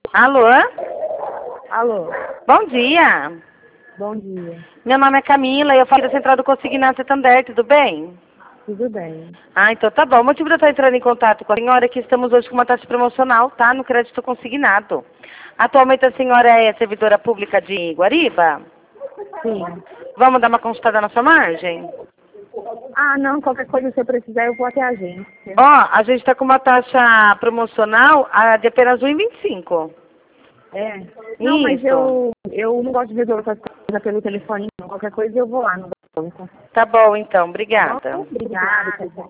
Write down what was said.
Alô? Alô, Bom dia. bom dia. Meu nome é Camila e eu falo da Central do Consignado Santander, tudo bem? Tudo bem? Ah, então tá bom. O motivo de eu estar entrando em contato com a senhora é que estamos hoje com uma taxa promocional, tá? No crédito consignado. Atualmente a senhora é servidora pública de Guariba? Sim. Vamos dar uma consultada na sua margem? Ah, não, qualquer coisa que você precisar, eu vou até a agência. Ó, a gente está com uma taxa promocional de apenas 1,25. É. Não, mas Isso. eu não gosto de resolver essas coisas pelo telefone, não. Qualquer coisa eu vou lá no banco. Tá bom, então. Tá bom? Obrigada. Obrigada.